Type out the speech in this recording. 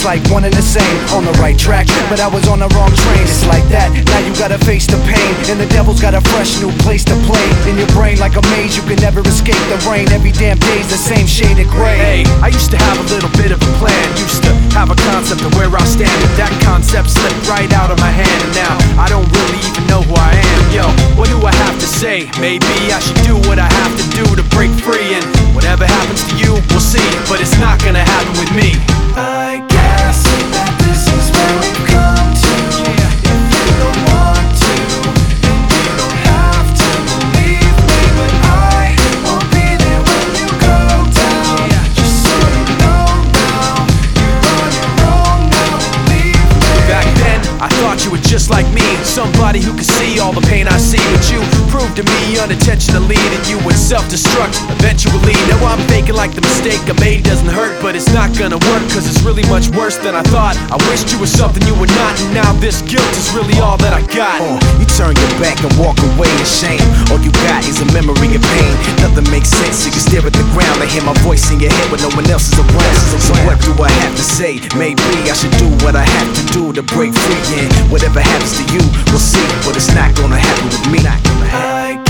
it's like one and the same. On the right track, but I was on the wrong train. It's like that, now you gotta face the pain. And the devil's got a fresh new place to play. In your brain like a maze, you can never escape the rain. Every damn day's the same shade of gray. Hey, I used to have a little bit of a plan. Used to have a concept of where I stand, but that concept slipped right out of my hand. And now I don't really even know who I am. Yo, what do I have to say? Maybe I should do what I have to do to break free. And whatever happens to you, we'll see. But it's not gonna happen with me. I guess that this is where we've come to. If you don't want to, then you don't have to believe me. But I will be there when you go down. Just so you know now, you're on your own now, believe me. Back then, I thought you were just like me, somebody who could see all the pain I see. But you proved to me unintentionally that you would self-destruct eventually. Now I'm faking like the mistake I made doesn't hurt, but it's not gonna work, cause it's really much worse than I thought. I wished you were something you were not, and now this guilt is really all that I got. You turn your back and walk away in shame. All you got is a memory of pain. Nothing makes sense, so you stare at the ground and hear my voice in your head when no one else is around. So what do I have to say? Maybe I should do what I have to do to break free. And whatever happens to you, we'll see. But it's not gonna happen with me. I